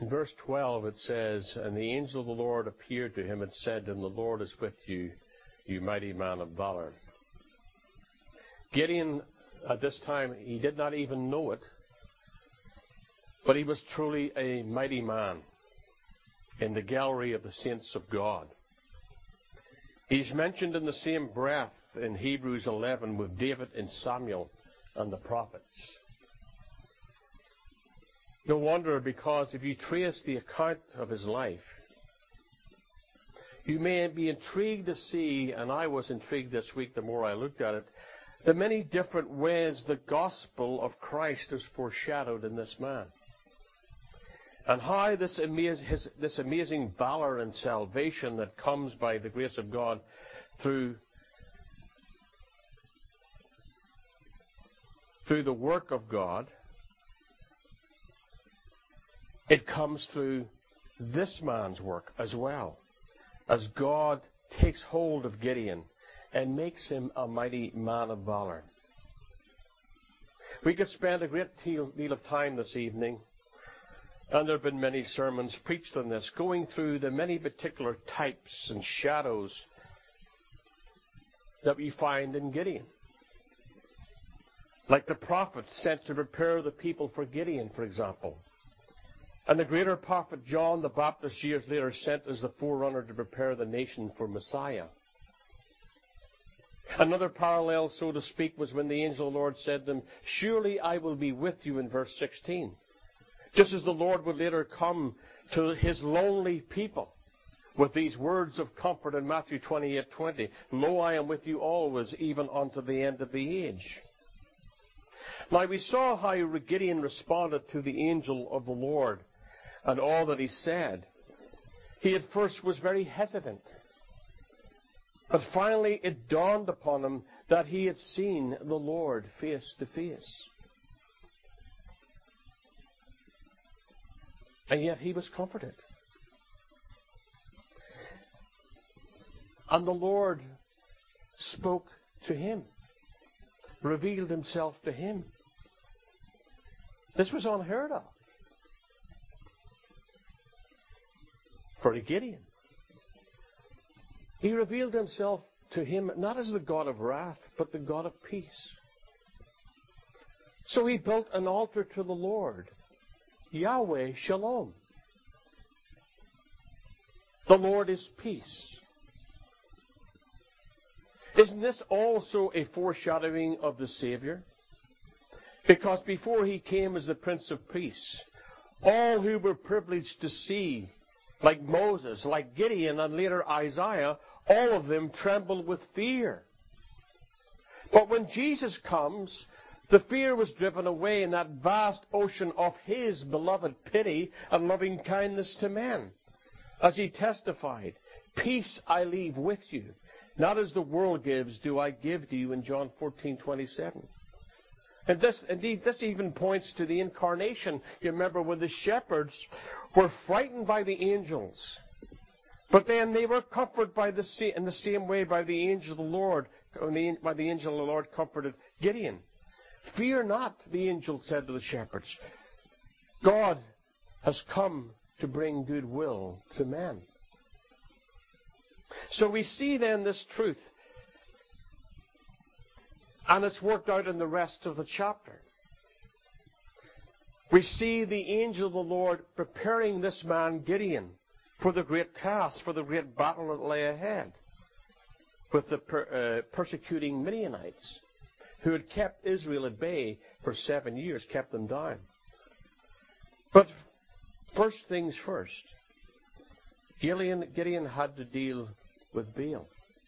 In verse 12 it says, "And the angel of the Lord appeared to him and said to him, 'The Lord is with you, you mighty man of valor.'" Gideon, at this time, he did not even know it, but he was truly a mighty man in the gallery of the saints of God. He's mentioned in the same breath in Hebrews 11 with David and Samuel and the prophets. No wonder, because if you trace the account of his life, you may be intrigued to see, and I was intrigued this week the more I looked at it, the many different ways the gospel of Christ is foreshadowed in this man. And how this amazing valor and salvation that comes by the grace of God through the work of God, it comes through this man's work as well, as God takes hold of Gideon and makes him a mighty man of valor. We could spend a great deal of time this evening, and there have been many sermons preached on this, going through the many particular types and shadows that we find in Gideon. Like the prophet sent to prepare the people for Gideon, for example. And the greater prophet John the Baptist years later sent as the forerunner to prepare the nation for Messiah. Another parallel, so to speak, was when the angel of the Lord said to him, "Surely I will be with you," in verse 16. Just as the Lord would later come to his lonely people with these words of comfort in Matthew 28:20, "Lo, I am with you always, even unto the end of the age." Now we saw how Gideon responded to the angel of the Lord and all that he said. He at first was very hesitant. But finally it dawned upon him that he had seen the Lord face to face. And yet he was comforted. And the Lord spoke to him, revealed himself to him. This was unheard of for Gideon. He revealed himself to him not as the God of wrath, but the God of peace. So he built an altar to the Lord, Yahweh Shalom. The Lord is peace. Isn't this also a foreshadowing of the Savior? Because before he came as the Prince of Peace, all who were privileged to see, like Moses, like Gideon, and later Isaiah, all of them trembled with fear. But when Jesus comes, the fear was driven away in that vast ocean of his beloved pity and loving kindness to men. As he testified, "Peace I leave with you. Not as the world gives, do I give to you," in John 14:27. And this even points to the incarnation. You remember when the shepherds were frightened by the angels, but then they were comforted in the same way by the angel of the Lord. By the angel of the Lord comforted Gideon. "Fear not," the angel said to the shepherds. "God has come to bring goodwill to men." So we see then this truth, and it's worked out in the rest of the chapter. We see the angel of the Lord preparing this man Gideon for the great task, for the great battle that lay ahead with the persecuting Midianites, who had kept Israel at bay for 7 years, kept them down. But first things first, Gideon had to deal with Baal.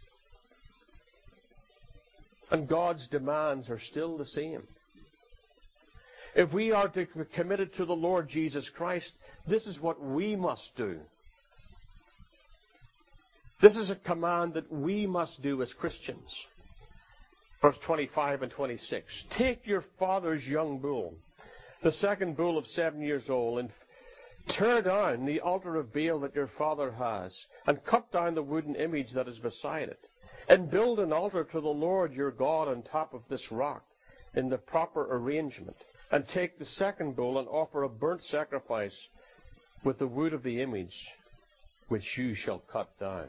And God's demands are still the same. If we are to be committed to the Lord Jesus Christ, this is what we must do. This is a command that we must do as Christians. Verse 25 and 26. "Take your father's young bull, the second bull of 7 years old, and tear down the altar of Baal that your father has, and cut down the wooden image that is beside it, and build an altar to the Lord your God on top of this rock in the proper arrangement. And take the second bull and offer a burnt sacrifice with the wood of the image which you shall cut down.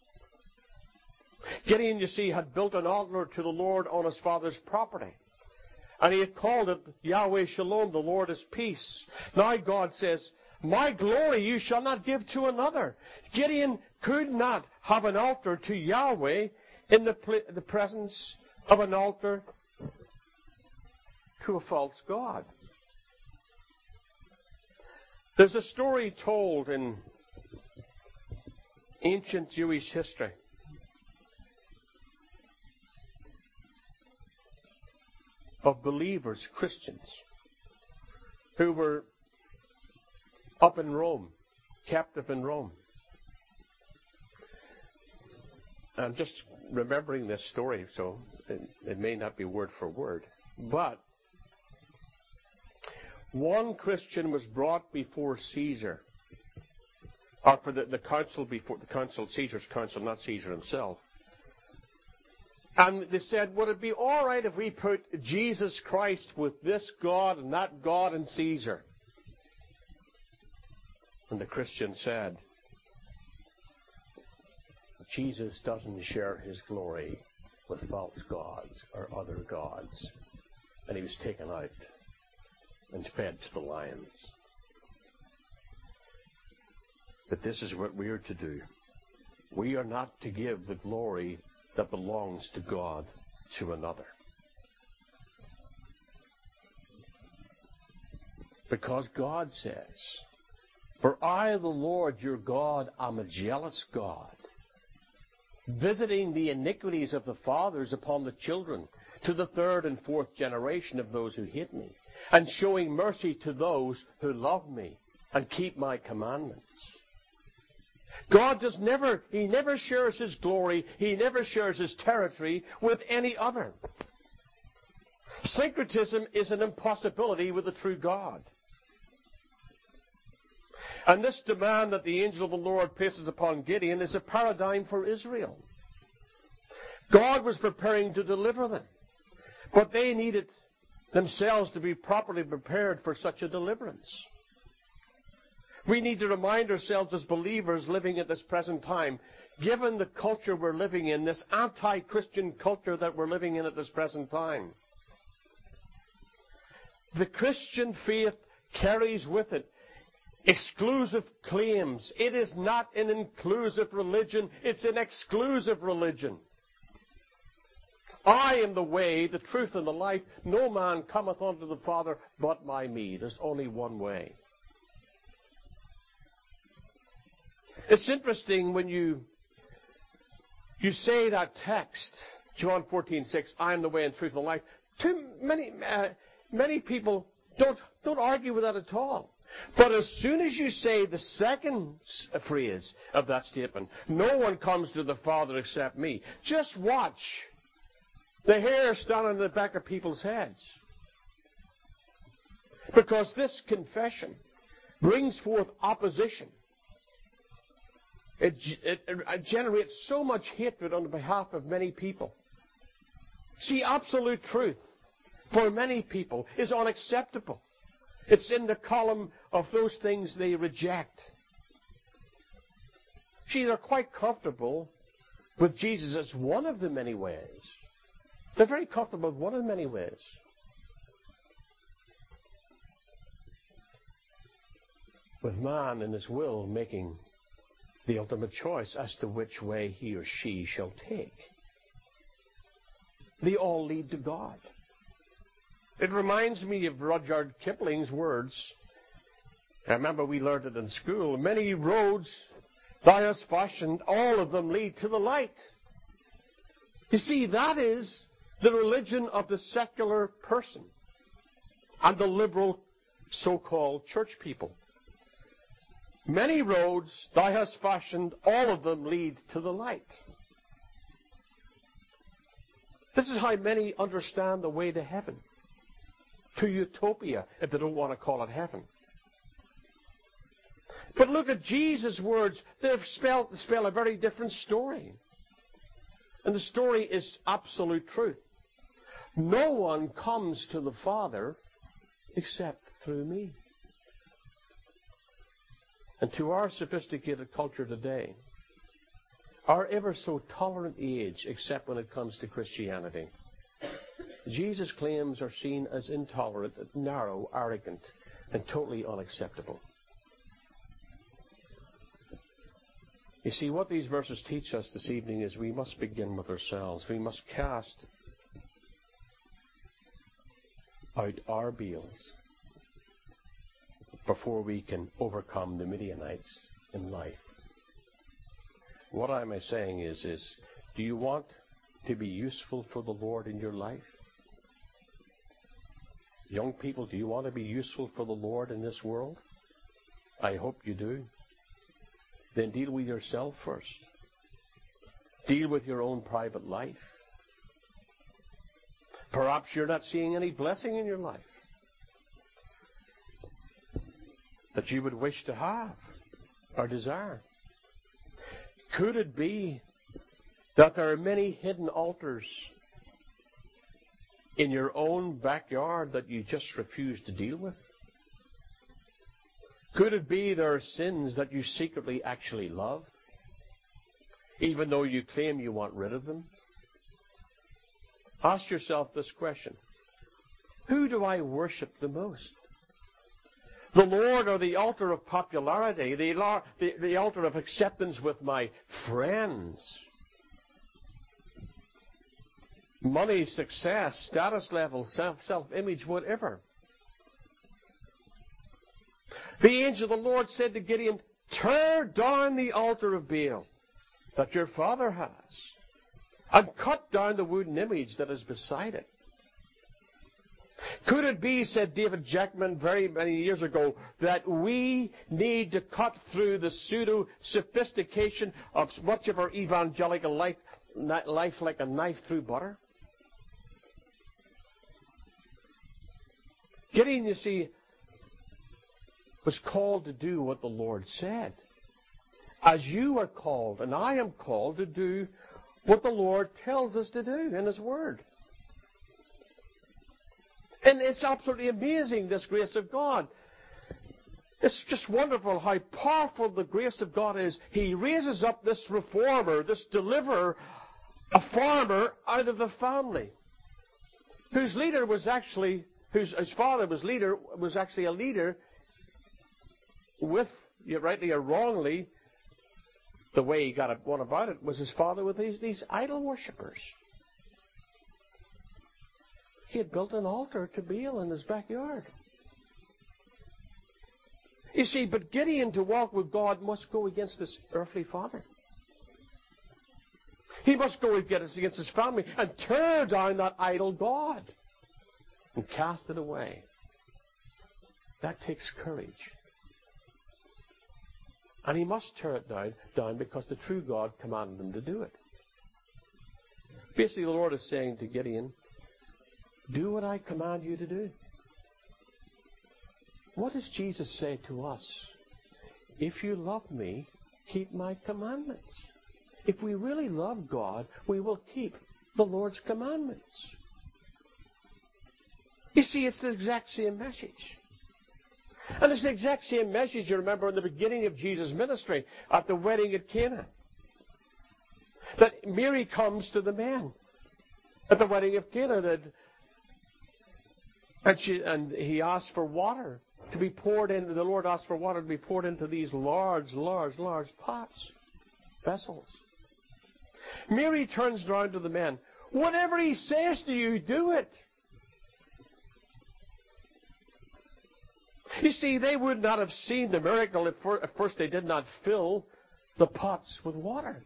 Gideon, you see, had built an altar to the Lord on his father's property. And he had called it Yahweh Shalom, the Lord is peace. Now God says, my glory you shall not give to another. Gideon could not have an altar to Yahweh in the presence of an altar to a false god. There's a story told in ancient Jewish history of believers, Christians, who were up in Rome, captive in Rome. I'm just remembering this story, so it may not be word for word. But one Christian was brought before Caesar, or for the council, before the council, Caesar's council, not Caesar himself. And they said, would it be all right if we put Jesus Christ with this God and that God and Caesar? And the Christian said, Jesus doesn't share his glory with false gods or other gods. And he was taken out and fed to the lions. But this is what we are to do. We are not to give the glory that belongs to God to another. Because God says, for I, the Lord your God, am a jealous God, visiting the iniquities of the fathers upon the children, to the third and fourth generation of those who hate me, and showing mercy to those who love me and keep my commandments. God he never shares his glory, he never shares his territory with any other. Syncretism is an impossibility with the true God. And this demand that the angel of the Lord places upon Gideon is a paradigm for Israel. God was preparing to deliver them, but they needed themselves to be properly prepared for such a deliverance. We need to remind ourselves as believers living at this present time, given the culture we're living in, this anti-Christian culture that we're living in at this present time. The Christian faith carries with it exclusive claims. It is not an inclusive religion, it's an exclusive religion. I am the way, the truth, and the life. No man cometh unto the Father but by me. There's only one way. It's interesting when you say that text, John 14:6, I am the way and truth and the life. Many people don't argue with that at all. But as soon as you say the second phrase of that statement, no one comes to the Father except me, just watch the hair stand on the back of people's heads. Because this confession brings forth opposition. It generates so much hatred on behalf of many people. See, absolute truth for many people is unacceptable. It's in the column of those things they reject. See, they're quite comfortable with Jesus as one of the many ways. They're very comfortable with one of the many ways. With man in his will making the ultimate choice as to which way he or she shall take. They all lead to God. It reminds me of Rudyard Kipling's words. I remember we learned it in school. Many roads thou hast fashioned, all of them lead to the light. You see, that is the religion of the secular person and the liberal so-called church people. Many roads thou hast fashioned, all of them lead to the light. This is how many understand the way to heaven, to utopia, if they don't want to call it heaven. But look at Jesus' words. They spell a very different story. And the story is absolute truth. No one comes to the Father except through me. And to our sophisticated culture today, our ever so tolerant age, except when it comes to Christianity, Jesus' claims are seen as intolerant, narrow, arrogant, and totally unacceptable. You see, what these verses teach us this evening is we must begin with ourselves. We must cast out our Baals before we can overcome the Midianites in life. What am I saying is do you want to be useful for the Lord in your life? Young people, do you want to be useful for the Lord in this world? I hope you do. Then deal with yourself first. Deal with your own private life. Perhaps you're not seeing any blessing in your life that you would wish to have or desire. Could it be that there are many hidden altars in your own backyard that you just refuse to deal with? Could it be there are sins that you secretly actually love, even though you claim you want rid of them? Ask yourself this question. Who do I worship the most? The Lord or the altar of popularity, the altar of acceptance with my friends? Money, success, status level, self-image, whatever. The angel of the Lord said to Gideon, tear down the altar of Baal that your father has, and cut down the wooden image that is beside it. Could it be, said David Jackman very many years ago, that we need to cut through the pseudo-sophistication of much of our evangelical life like a knife through butter? Gideon, you see, was called to do what the Lord said. As you are called, and I am called to do what the Lord tells us to do in His Word. And it's absolutely amazing, this grace of God. It's just wonderful how powerful the grace of God is. He raises up this reformer, this deliverer, a farmer out of the family, whose father was actually a leader with, rightly or wrongly, the way he got one about it was his father with these idol worshippers. He had built an altar to Baal in his backyard. You see, but Gideon, to walk with God, must go against his earthly father. He must go against his family and tear down that idol god and cast it away. That takes courage. And he must tear it down because the true God commanded him to do it. Basically, the Lord is saying to Gideon, do what I command you to do. What does Jesus say to us? If you love me, keep my commandments. If we really love God, we will keep the Lord's commandments. You see, it's the exact same message. And it's the exact same message you remember in the beginning of Jesus' ministry at the wedding at Cana. That Mary comes to the men at the wedding of Cana, and he asked for water to be poured into. The Lord asked for water to be poured into these large pots, vessels. Mary turns around to the men. Whatever he says to you, do it. You see, they would not have seen the miracle if first they did not fill the pots with water.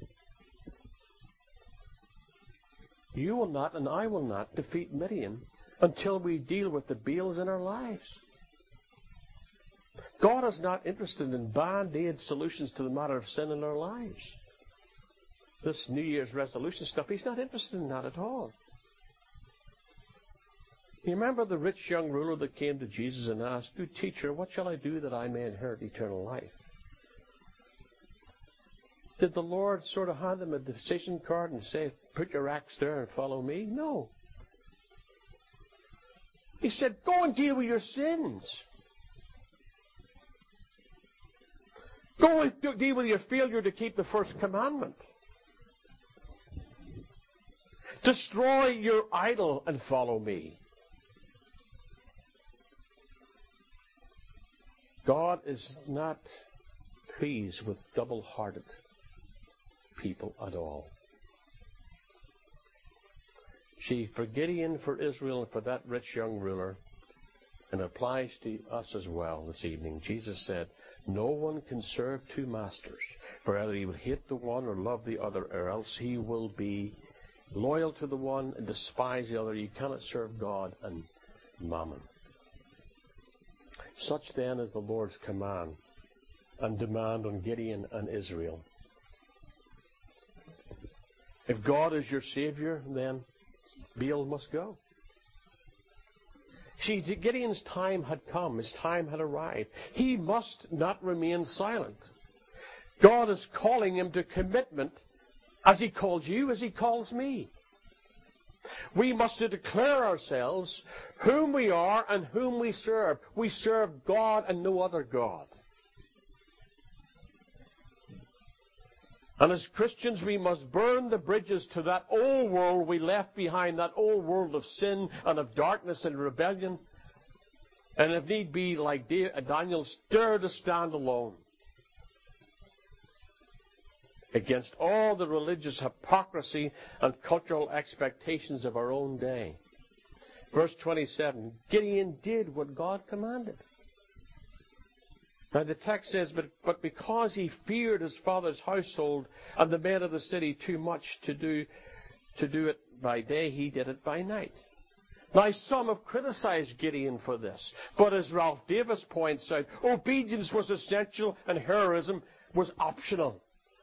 You will not, and I will not, defeat Midian until we deal with the Baals in our lives. God is not interested in band-aid solutions to the matter of sin in our lives. This New Year's resolution stuff, He's not interested in that at all. You remember the rich young ruler that came to Jesus and asked, Good teacher, what shall I do that I may inherit eternal life? Did the Lord sort of hand him a decision card and say, put your axe there and follow me? No. He said, go and deal with your sins. Go and deal with your failure to keep the first commandment. Destroy your idol and follow me. God is not pleased with double-hearted people at all. See, for Gideon, for Israel, and for that rich young ruler, and applies to us as well this evening, Jesus said, no one can serve two masters, for either he will hate the one or love the other, or else he will be loyal to the one and despise the other. You cannot serve God and mammon. Such then is the Lord's command and demand on Gideon and Israel. If God is your Savior, then Baal must go. See, Gideon's time had come. His time had arrived. He must not remain silent. God is calling him to commitment as he calls you, as he calls me. We must declare ourselves whom we are and whom we serve. We serve God and no other God. And as Christians, we must burn the bridges to that old world we left behind, that old world of sin and of darkness and rebellion. And if need be, like Daniel, dare to stand alone against all the religious hypocrisy and cultural expectations of our own day. Verse 27, Gideon did what God commanded. Now the text says, but because he feared his father's household and the men of the city too much to do it by day, he did it by night. Now some have criticized Gideon for this, but as Ralph Davis points out, obedience was essential and heroism was optional.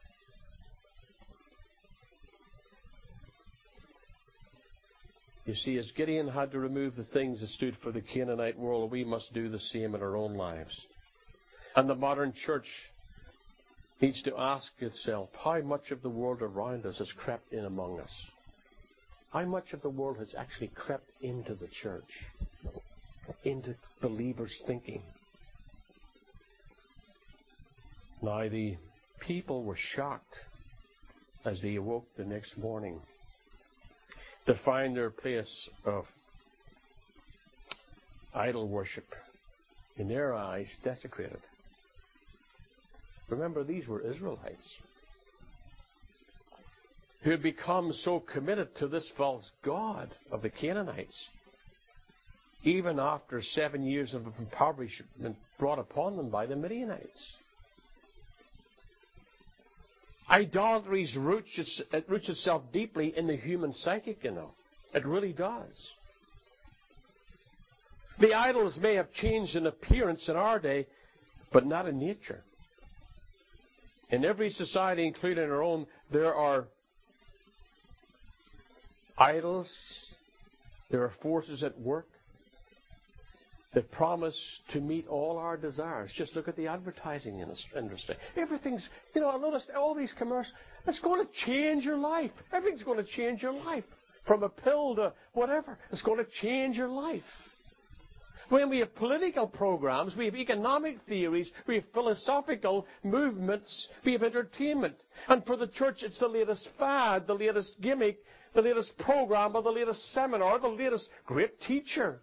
You see, as Gideon had to remove the things that stood for the Canaanite world, we must do the same in our own lives. And the modern church needs to ask itself, how much of the world around us has crept in among us? How much of the world has actually crept into the church, into believers' thinking? Now, the people were shocked as they awoke the next morning to find their place of idol worship, in their eyes, desecrated. Remember, these were Israelites who had become so committed to this false god of the Canaanites, even after 7 years of impoverishment brought upon them by the Midianites. Idolatry roots itself deeply in the human psychic, you know. It really does. The idols may have changed in appearance in our day, but not in nature. In every society, including our own, there are idols, there are forces at work that promise to meet all our desires. Just look at the advertising industry. Everything's, I noticed all these commercials. It's going to change your life. Everything's going to change your life. From a pill to whatever. It's going to change your life. When we have political programs, we have economic theories, we have philosophical movements, we have entertainment. And for the church, it's the latest fad, the latest gimmick, the latest program, or the latest seminar, the latest great teacher,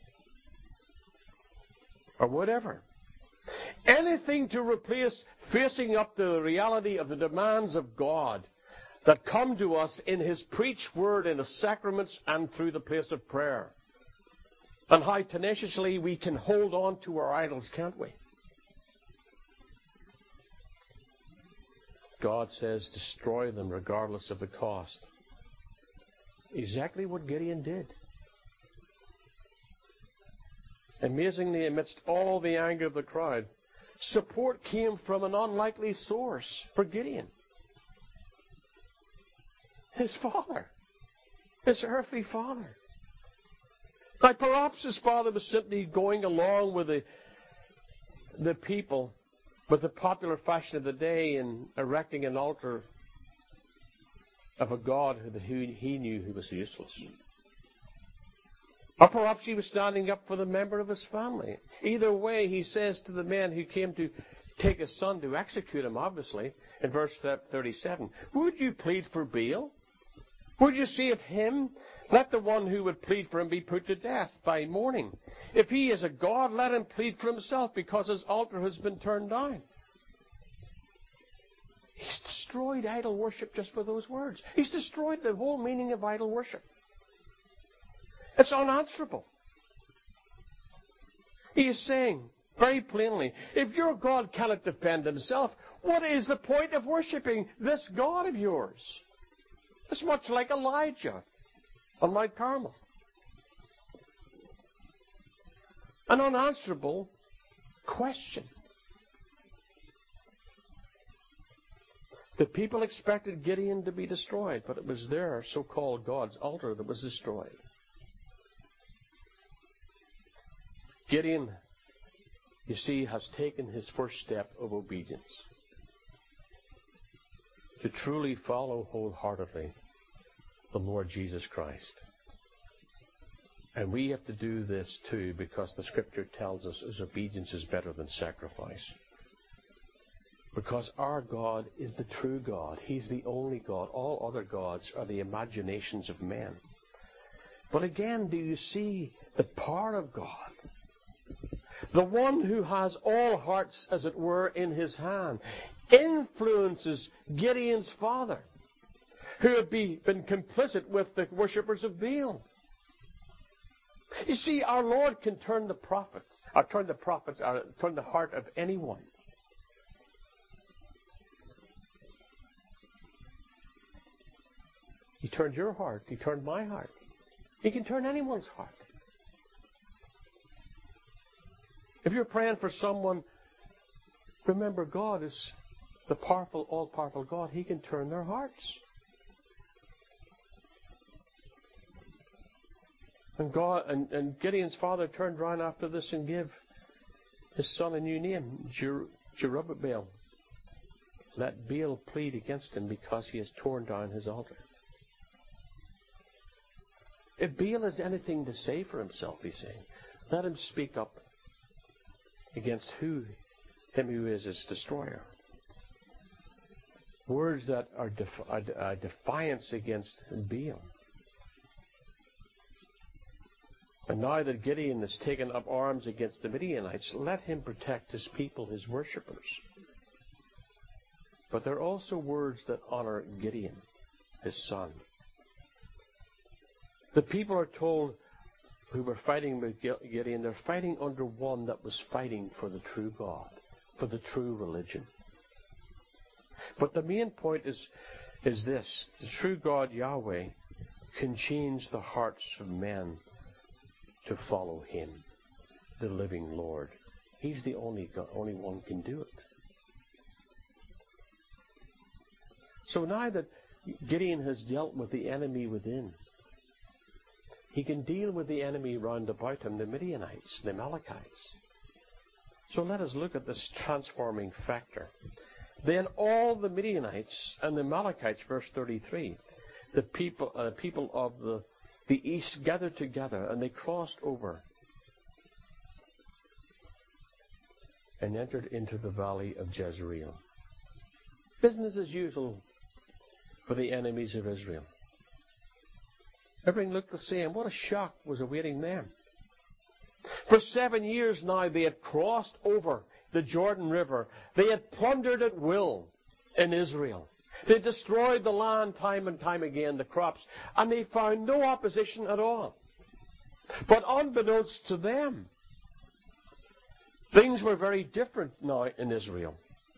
or whatever. Anything to replace facing up to the reality of the demands of God that come to us in His preached word, in the sacraments, and through the place of prayer. And how tenaciously we can hold on to our idols, can't we? God says, destroy them regardless of the cost. Exactly what Gideon did. Amazingly, amidst all the anger of the crowd, support came from an unlikely source for Gideon. His father. His earthly father. Now, perhaps his father was simply going along with the people, with the popular fashion of the day, and erecting an altar of a god who he knew who was useless. Or perhaps he was standing up for the member of his family. Either way, he says to the men who came to take his son to execute him, obviously, in verse 37. Would you plead for Baal? Would you say of him, let the one who would plead for him be put to death by morning? If he is a god, let him plead for himself, because his altar has been turned down. He's destroyed idol worship just for those words. He's destroyed the whole meaning of idol worship. It's unanswerable. He is saying very plainly, if your God cannot defend himself, what is the point of worshipping this God of yours? It's much like Elijah on Mount Carmel. An unanswerable question. The people expected Gideon to be destroyed, but it was their so-called God's altar that was destroyed. Gideon, you see, has taken his first step of obedience to truly follow wholeheartedly the Lord Jesus Christ. And we have to do this too, because the Scripture tells us his obedience is better than sacrifice. Because our God is the true God. He's the only God. All other gods are the imaginations of men. But again, do you see the power of God? The one who has all hearts, as it were, in his hand, influences Gideon's father, who had been complicit with the worshippers of Baal. You see, our Lord can turn the heart of anyone. He turned your heart. He turned my heart. He can turn anyone's heart. If you're praying for someone, remember God is the powerful, all-powerful God. He can turn their hearts. And Gideon's father turned around after this and gave his son a new name, Jerubbaal. Let Baal plead against him because he has torn down his altar. If Baal has anything to say for himself, he's saying, let him speak up against him who is his destroyer. Words that are defiance against Baal. And now that Gideon has taken up arms against the Midianites, let him protect his people, his worshippers. But there are also words that honor Gideon, his son. The people are told, who were fighting with Gideon, they're fighting under one that was fighting for the true God, for the true religion. But the main point is this: the true God, Yahweh, can change the hearts of men to follow him, the living Lord. He's the only one who can do it. So now that Gideon has dealt with the enemy within, he can deal with the enemy round about him, the Midianites, the Amalekites. So let us look at this transforming factor. Then all the Midianites and the Amalekites, verse 33, the people of the east gathered together, and they crossed over and entered into the valley of Jezreel. Business as usual for the enemies of Israel. Everything looked the same. What a shock was awaiting them. For 7 years now they had crossed over the Jordan River. They had plundered at will in Israel. They destroyed the land time and time again, the crops, and they found no opposition at all. But unbeknownst to them, things were very different now in Israel.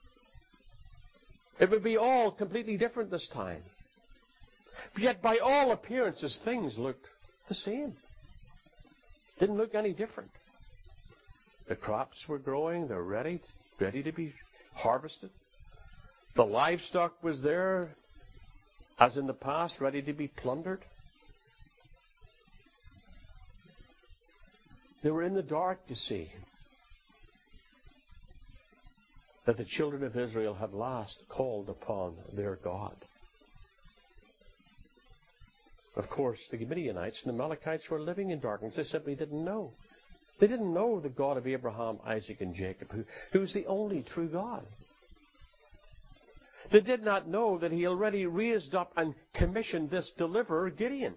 It would be all completely different this time. Yet by all appearances, things looked the same. Didn't look any different. The crops were growing. They're ready to be harvested. The livestock was there, as in the past, ready to be plundered. They were in the dark to see that the children of Israel had last called upon their God. Of course, the Midianites and the Amalekites were living in darkness. They simply didn't know. They didn't know the God of Abraham, Isaac, and Jacob, who's the only true God. They did not know that he already raised up and commissioned this deliverer, Gideon.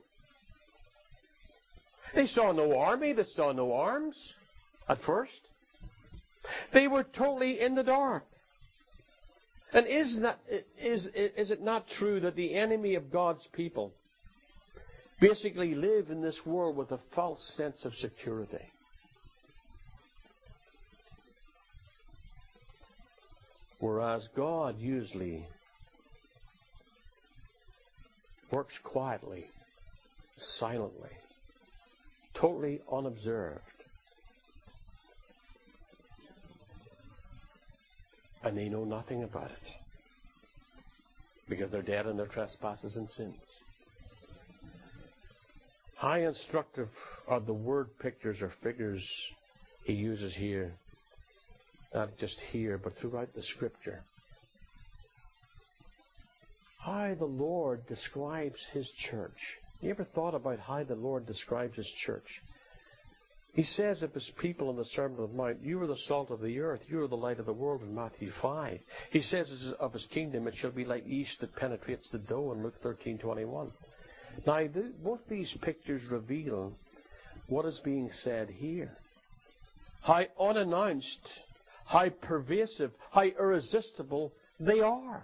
They saw no army, they saw no arms at first. They were totally in the dark. And is it not true that the enemy of God's people basically live in this world with a false sense of security? Whereas God usually works quietly, silently, totally unobserved. And they know nothing about it, because they're dead in their trespasses and sins. How instructive are the word pictures or figures he uses here, not just here, but throughout the Scripture. How the Lord describes his church. You ever thought about how the Lord describes his church? He says of his people in the Sermon on the Mount, you are the salt of the earth, you are the light of the world in Matthew 5. He says of his kingdom, it shall be like yeast that penetrates the dough in Luke 13:21. Now, both these pictures reveal what is being said here. How unannounced, how pervasive, how irresistible they are.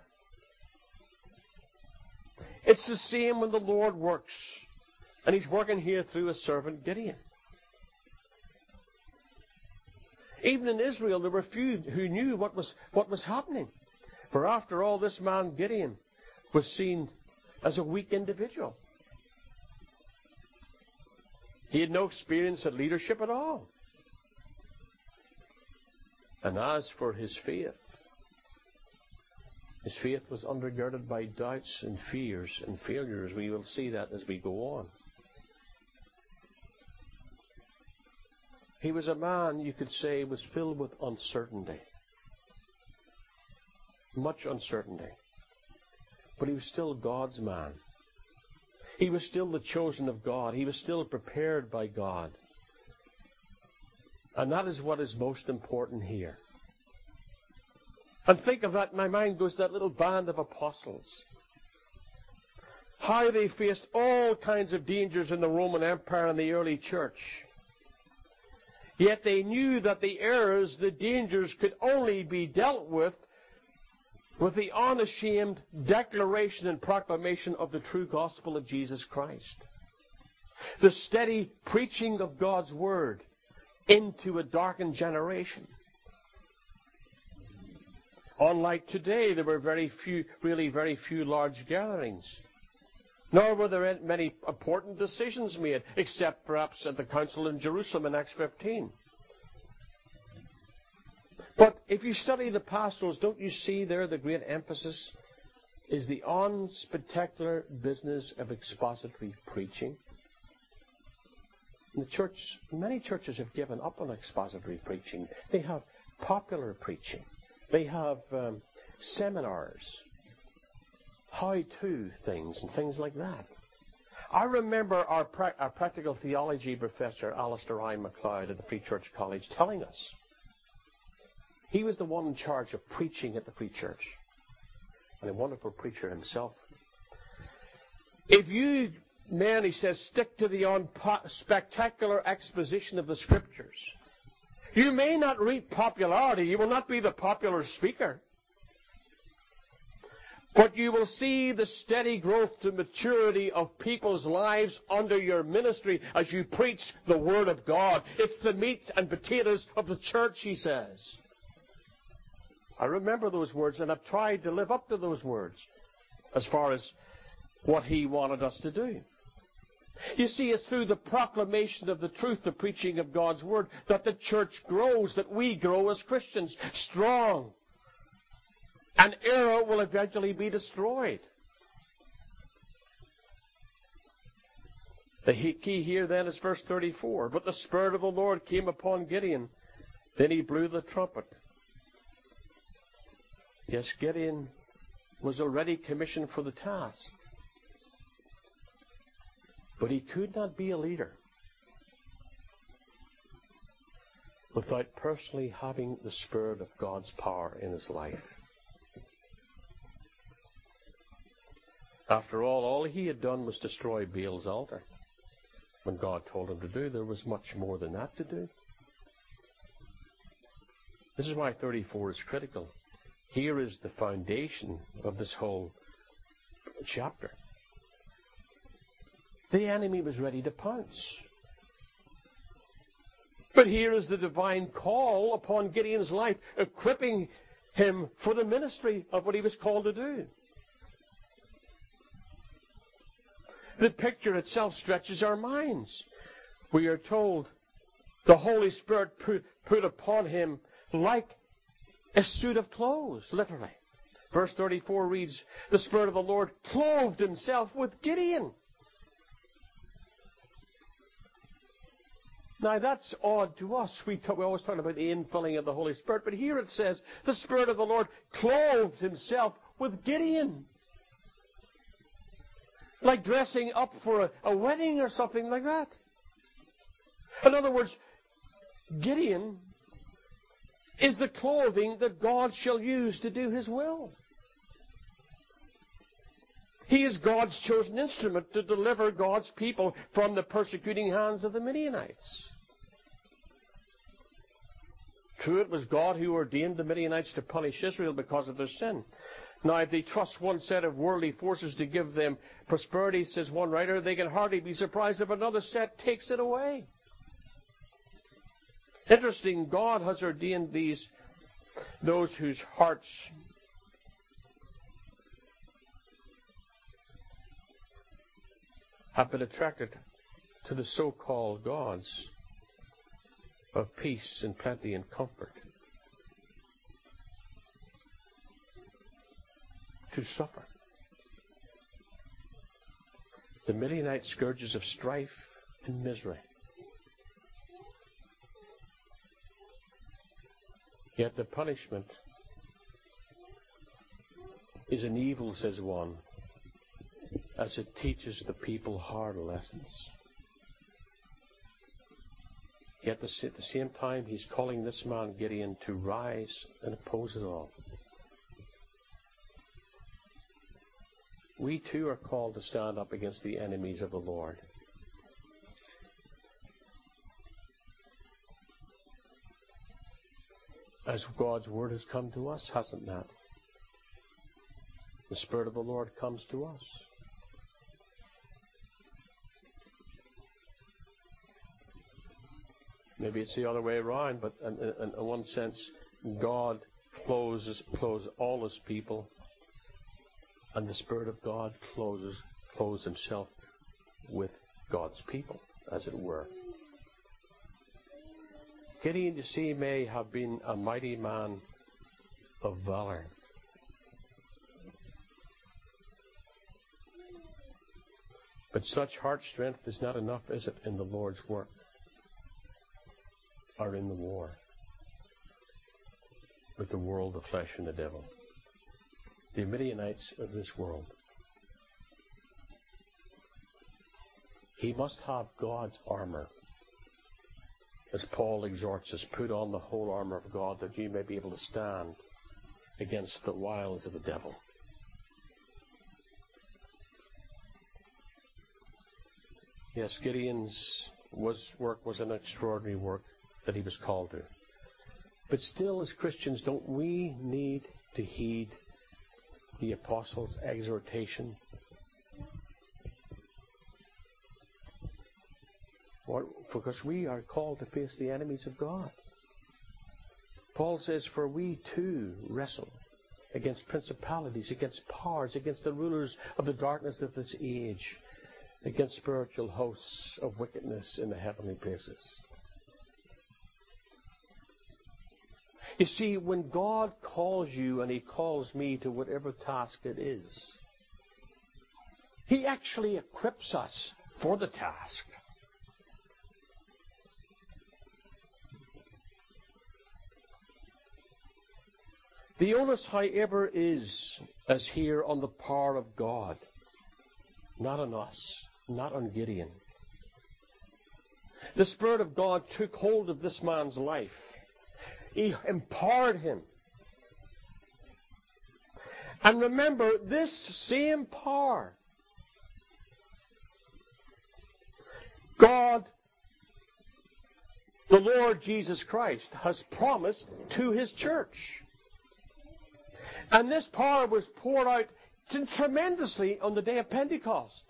It's the same when the Lord works, and he's working here through his servant Gideon. Even in Israel, there were few who knew what was happening. For after all, this man Gideon was seen as a weak individual. He had no experience of leadership at all. And as for his faith was undergirded by doubts and fears and failures. We will see that as we go on. He was a man, you could say, was filled with uncertainty. Much uncertainty. But he was still God's man. He was still the chosen of God. He was still prepared by God. And that is what is most important here. And think of that, my mind goes to that little band of apostles. How they faced all kinds of dangers in the Roman Empire and the early church. Yet they knew that the errors, the dangers could only be dealt with the unashamed declaration and proclamation of the true gospel of Jesus Christ. The steady preaching of God's word into a darkened generation. Unlike today, there were very few large gatherings. Nor were there many important decisions made, except perhaps at the council in Jerusalem in Acts 15. But if you study the pastorals, don't you see there the great emphasis is the unspectacular business of expository preaching? In the church, many churches have given up on expository preaching. They have popular preaching. They have seminars, how-to things, and things like that. I remember our practical theology professor, Alistair I. MacLeod at the Free Church College, telling us. He was the one in charge of preaching at the Free Church. And a wonderful preacher himself. If you, men, he says, stick to the unspectacular exposition of the Scriptures, you may not reap popularity. You will not be the popular speaker. But you will see the steady growth to maturity of people's lives under your ministry as you preach the Word of God. It's the meat and potatoes of the church, he says. I remember those words, and I've tried to live up to those words as far as what he wanted us to do. You see, it's through the proclamation of the truth, the preaching of God's Word, that the church grows, that we grow as Christians, strong. And error will eventually be destroyed. The key here then is verse 34. But the Spirit of the Lord came upon Gideon. Then he blew the trumpet. Yes, Gideon was already commissioned for the task. But he could not be a leader. without personally having the Spirit of God's power in his life. After all he had done was destroy Baal's altar. When God told him to do, there was much more than that to do. This is why 34 is critical. Here is the foundation of this whole chapter. The enemy was ready to pounce. But here is the divine call upon Gideon's life, equipping him for the ministry of what he was called to do. The picture itself stretches our minds. We are told the Holy Spirit put upon him like a suit of clothes, literally. Verse 34 reads, the Spirit of the Lord clothed himself with Gideon. Now that's odd to us. We always talk about the infilling of the Holy Spirit, but here it says the Spirit of the Lord clothed himself with Gideon. Like dressing up for a wedding or something like that. In other words, Gideon is the clothing that God shall use to do his will. He is God's chosen instrument to deliver God's people from the persecuting hands of the Midianites. True, it was God who ordained the Midianites to punish Israel because of their sin. Now, if they trust one set of worldly forces to give them prosperity, says one writer, they can hardly be surprised if another set takes it away. Interesting, God has ordained those whose hearts have been attracted to the so-called gods of peace and plenty and comfort, to suffer. The Midianite scourges of strife and misery. Yet the punishment is an evil, says one, as it teaches the people hard lessons. Yet at the same time, he's calling this man Gideon to rise and oppose it all. We too are called to stand up against the enemies of the Lord. As God's word has come to us, hasn't that? The Spirit of the Lord comes to us. Maybe it's the other way around, but in one sense, God clothes all his people, and the Spirit of God clothes himself with God's people, as it were. Gideon, you see, may have been a mighty man of valor. But such heart strength is not enough, is it, in the Lord's work or in the war with the world, the flesh, and the devil? The Midianites of this world. He must have God's armor. As Paul exhorts us, put on the whole armor of God that you may be able to stand against the wiles of the devil. Yes, Gideon's work was an extraordinary work that he was called to. But still, as Christians, don't we need to heed the apostles' exhortation? Because we are called to face the enemies of God. Paul says, for we too wrestle against principalities, against powers, against the rulers of the darkness of this age, against spiritual hosts of wickedness in the heavenly places. You see, when God calls you and he calls me to whatever task it is, he actually equips us for the task. The onus, however, is, as here, on the power of God, not on us, not on Gideon. The Spirit of God took hold of this man's life, He empowered him. And remember, this same power, God, the Lord Jesus Christ, has promised to His church. And this power was poured out tremendously on the day of Pentecost.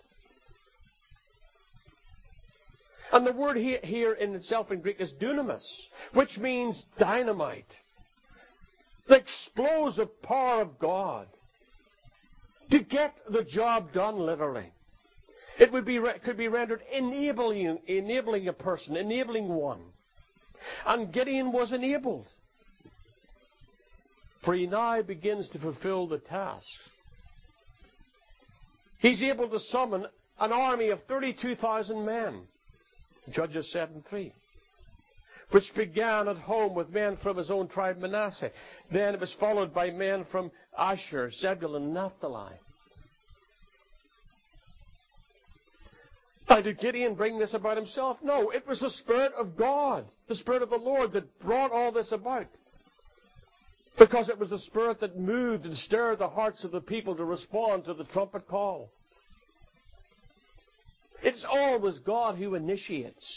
And the word here in itself in Greek is dunamis, which means dynamite. The explosive power of God to get the job done, literally. It could be rendered enabling a person, enabling one. And Gideon was enabled. For he now begins to fulfill the task. He's able to summon an army of 32,000 men. Judges 7:3. Which began at home with men from his own tribe Manasseh. Then it was followed by men from Asher, Zebulun, and Naphtali. Now, did Gideon bring this about himself? No, it was the Spirit of God, the Spirit of the Lord, that brought all this about. Because it was the Spirit that moved and stirred the hearts of the people to respond to the trumpet call. It's always God who initiates.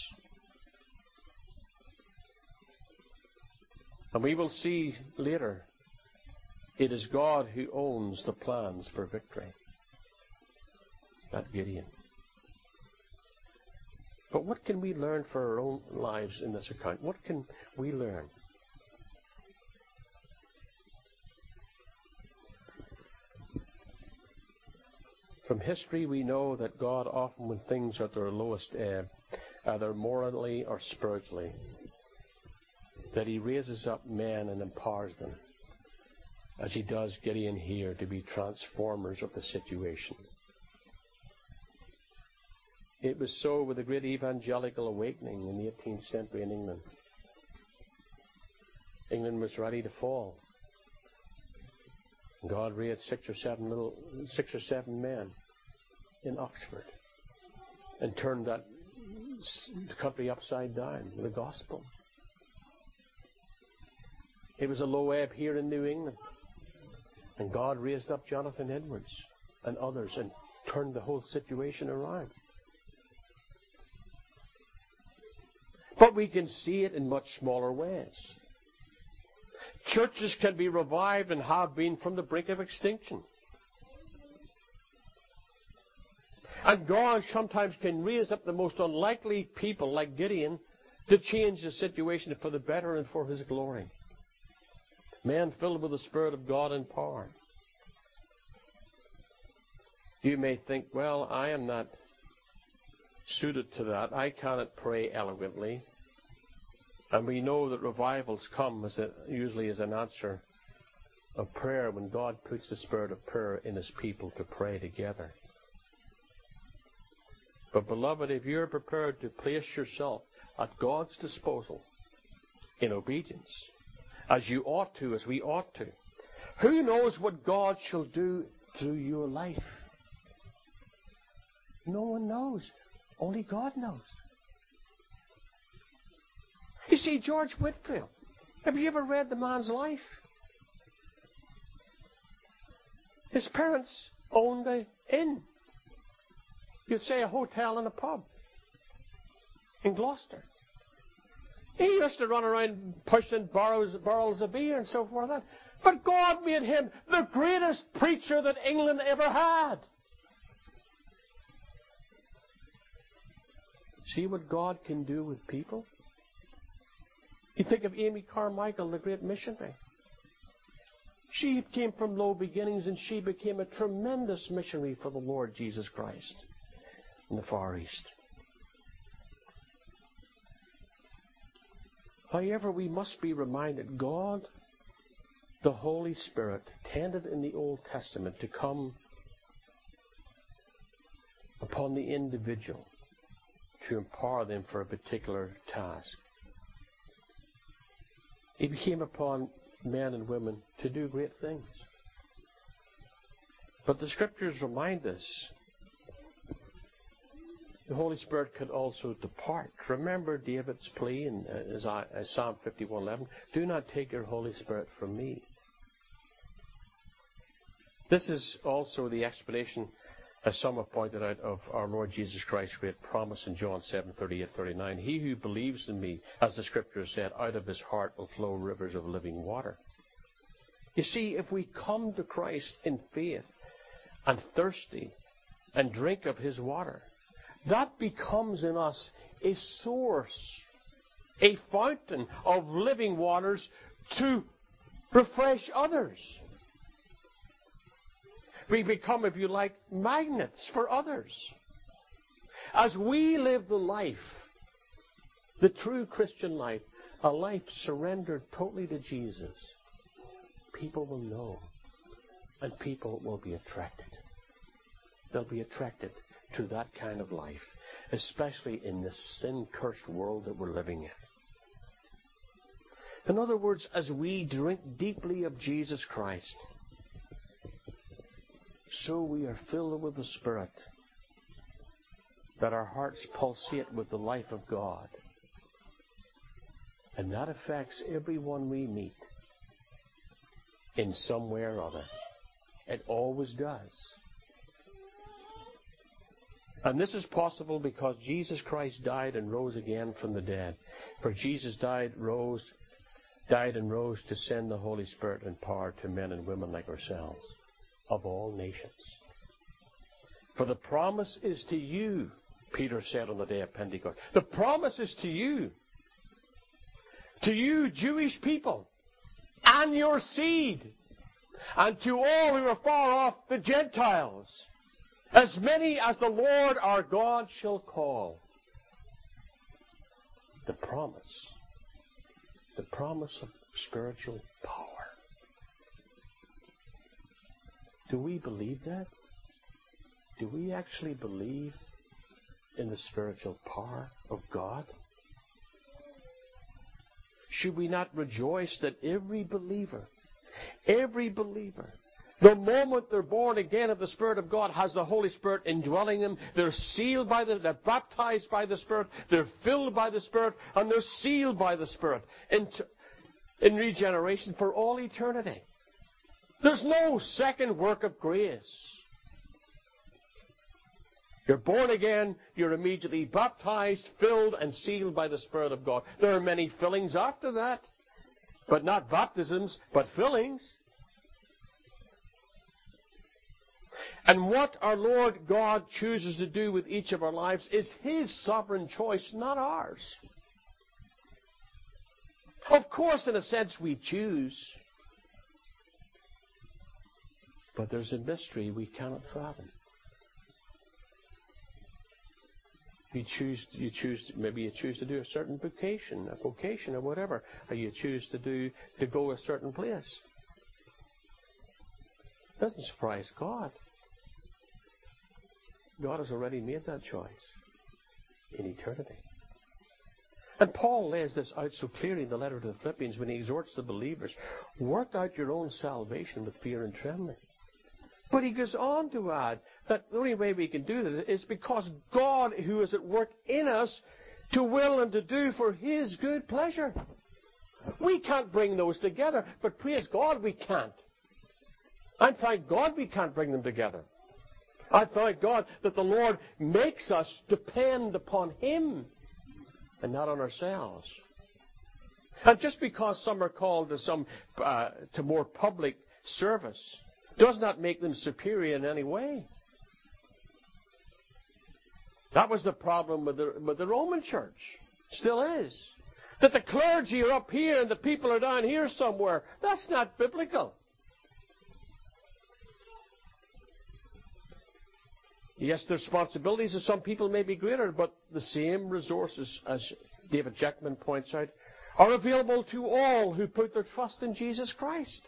And we will see later, it is God who owns the plans for victory. Not Gideon. But what can we learn for our own lives in this account? What can we learn? From history, we know that God often, when things are at their lowest ebb, either morally or spiritually, that He raises up men and empowers them, as He does Gideon here, to be transformers of the situation. It was so with the great evangelical awakening in the 18th century in England. England was ready to fall. God raised six or seven men in Oxford and turned that country upside down with the gospel. It was a low ebb here in New England, and God raised up Jonathan Edwards and others and turned the whole situation around. But we can see it in much smaller ways. Churches can be revived and have been from the brink of extinction. And God sometimes can raise up the most unlikely people like Gideon to change the situation for the better and for His glory. Men filled with the Spirit of God and power. You may think, well, I am not suited to that. I cannot pray eloquently. And we know that revivals come usually as an answer of prayer when God puts the spirit of prayer in His people to pray together. But beloved, if you're prepared to place yourself at God's disposal in obedience, as you ought to, as we ought to, who knows what God shall do through your life? No one knows. Only God knows. You see, George Whitefield, have you ever read the man's life? His parents owned an inn. You'd say a hotel and a pub in Gloucester. He used to run around pushing barrels of beer and so forth. But God made him the greatest preacher that England ever had. See what God can do with people? You think of Amy Carmichael, the great missionary. She came from low beginnings and she became a tremendous missionary for the Lord Jesus Christ in the Far East. However, we must be reminded God, the Holy Spirit, tended in the Old Testament to come upon the individual to empower them for a particular task. He came upon men and women to do great things. But the Scriptures remind us the Holy Spirit could also depart. Remember David's plea in Psalm 51:11, "Do not take your Holy Spirit from me." This is also the explanation, as some have pointed out, of our Lord Jesus Christ's great promise in John 7:38-39. "He who believes in me, as the Scripture said, out of his heart will flow rivers of living water." You see, if we come to Christ in faith and thirsty and drink of his water, that becomes in us a source, a fountain of living waters to refresh others. We become, if you like, magnets for others. As we live the life, the true Christian life, a life surrendered totally to Jesus, people will know, and people will be attracted. They'll be attracted to that kind of life, especially in this sin-cursed world that we're living in. In other words, as we drink deeply of Jesus Christ, so we are filled with the Spirit, that our hearts pulsate with the life of God. And that affects everyone we meet in some way or other. It always does. And this is possible because Jesus Christ died and rose again from the dead. For Jesus died and rose to send the Holy Spirit and power to men and women like ourselves, of all nations. For the promise is to you, Peter said on the day of Pentecost. The promise is to you Jewish people, and your seed, and to all who are far off, the Gentiles, as many as the Lord our God shall call. The promise of spiritual power. Do we believe that? Do we actually believe in the spiritual power of God? Should we not rejoice that every believer, the moment they're born again of the Spirit of God, has the Holy Spirit indwelling them? They're sealed by they're baptized by the Spirit, they're filled by the Spirit, and they're sealed by the Spirit in regeneration for all eternity. There's no second work of grace. You're born again, you're immediately baptized, filled, and sealed by the Spirit of God. There are many fillings after that, but not baptisms, but fillings. And what our Lord God chooses to do with each of our lives is His sovereign choice, not ours. Of course, in a sense, we choose. But there's a mystery we cannot fathom. Maybe you choose to do a certain vocation or whatever, or you choose to go a certain place. It doesn't surprise God. God has already made that choice in eternity. And Paul lays this out so clearly in the letter to the Philippians when he exhorts the believers, work out your own salvation with fear and trembling. But he goes on to add that the only way we can do this is because God, who is at work in us to will and to do for His good pleasure. We can't bring those together, but praise God we can't. And thank God we can't bring them together. I thank God that the Lord makes us depend upon Him and not on ourselves. And just because some are called to more public service does not make them superior in any way. That was the problem with the Roman Church. Still is. That the clergy are up here and the people are down here somewhere. That's not biblical. Yes, the responsibilities of some people may be greater, but the same resources, as David Jackman points out, are available to all who put their trust in Jesus Christ.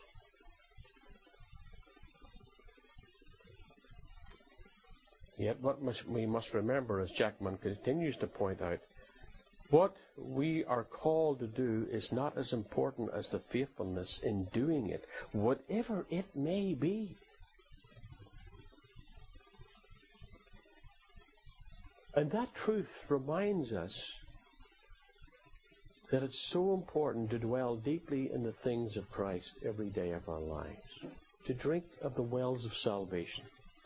Yet what we must remember, as Jackman continues to point out, what we are called to do is not as important as the faithfulness in doing it, whatever it may be. And that truth reminds us that it's so important to dwell deeply in the things of Christ every day of our lives, to drink of the wells of salvation.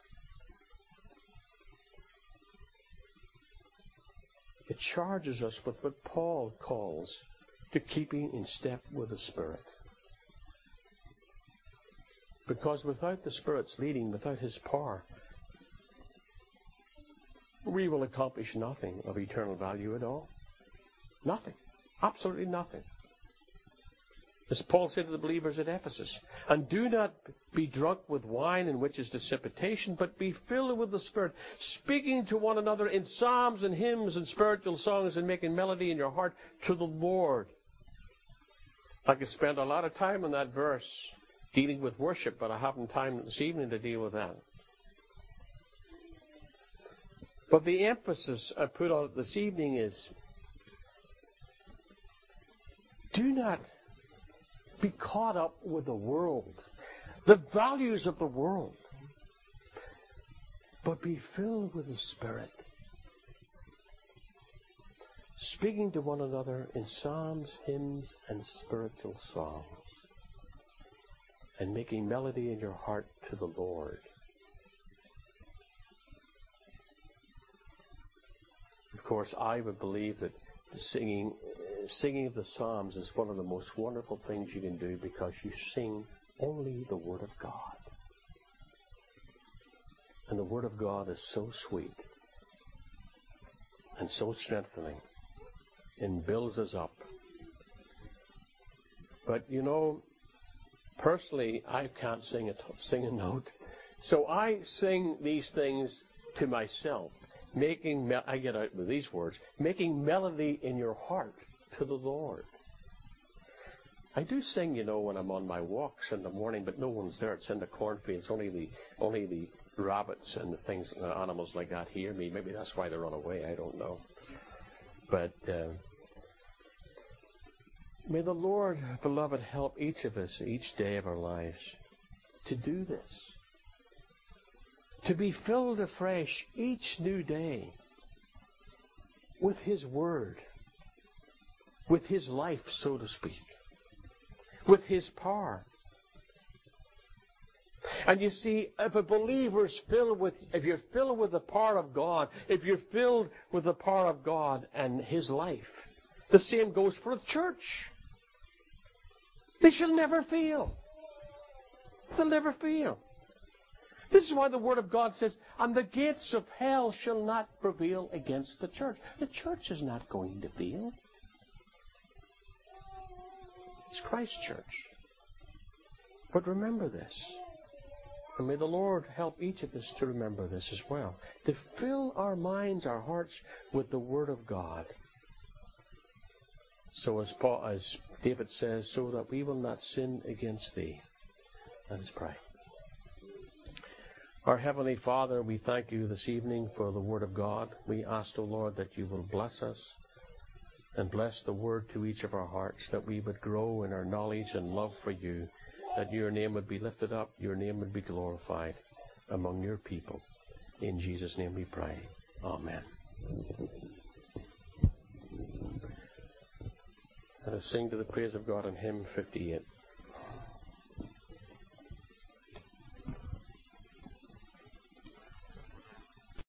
It charges us with what Paul calls to keeping in step with the Spirit. Because without the Spirit's leading, without His power, we will accomplish nothing of eternal value at all. Nothing. Absolutely nothing. As Paul said to the believers at Ephesus, and do not be drunk with wine, in which is dissipation, but be filled with the Spirit, speaking to one another in psalms and hymns and spiritual songs, and making melody in your heart to the Lord. I could spend a lot of time on that verse dealing with worship, but I haven't time this evening to deal with that. But the emphasis I put on it this evening is, do not be caught up with the world, the values of the world, but be filled with the Spirit, speaking to one another in psalms, hymns, and spiritual songs, and making melody in your heart to the Lord. Of course, I would believe that the singing of the Psalms is one of the most wonderful things you can do, because you sing only the Word of God. And the Word of God is so sweet and so strengthening and builds us up. But you know, personally, I can't sing a note. So I sing these things to myself. I get out with these words, making melody in your heart to the Lord. I do sing, you know, when I'm on my walks in the morning, but no one's there. It's in the cornfields. Only the rabbits and the things, the animals like that hear me. Maybe that's why they run away. I don't know. But may the Lord, beloved, help each of us each day of our lives to do this. To be filled afresh each new day with His Word, with His life, so to speak, with His power. And you see, if a believer's if you're filled with the power of God, if you're filled with the power of God and His life, the same goes for the church. They shall never fail. They'll never fail. This is why the Word of God says, and the gates of hell shall not prevail against the church. The church is not going to fail. It's Christ's church. But remember this. And may the Lord help each of us to remember this as well. To fill our minds, our hearts with the Word of God. So as David says, so that we will not sin against Thee. Let us pray. Our Heavenly Father, we thank You this evening for the Word of God. We ask, O Lord, that You will bless us and bless the Word to each of our hearts, that we would grow in our knowledge and love for You, that Your name would be lifted up, Your name would be glorified among Your people. In Jesus' name we pray. Amen. Let us sing to the praise of God in hymn 58.